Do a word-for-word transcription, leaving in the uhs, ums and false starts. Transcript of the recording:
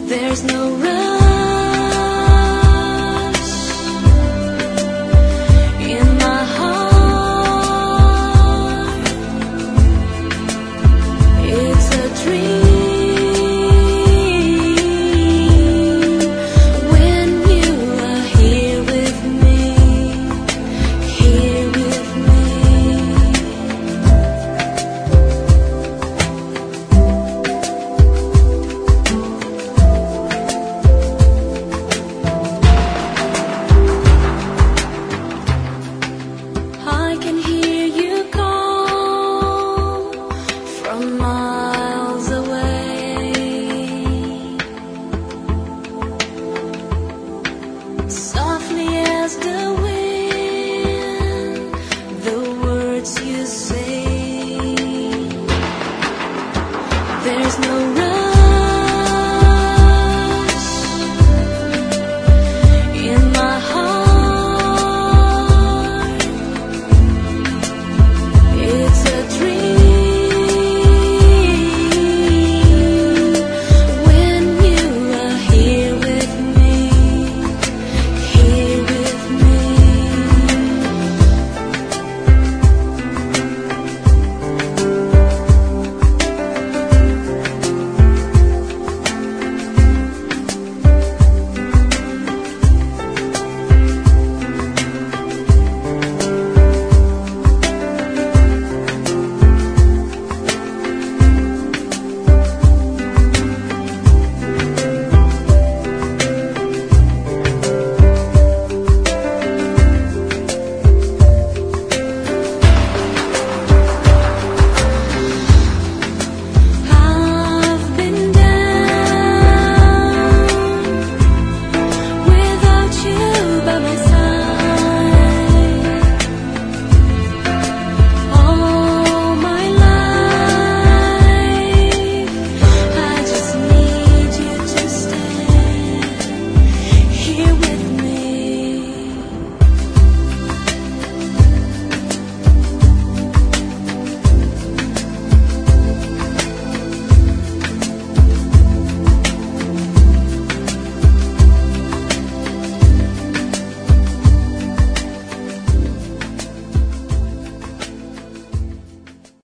There's no rush in my heart. It's a dream when you are here with me, here with me. I can hear you call from miles away. Softly as the wind, the words you say. There's no rush.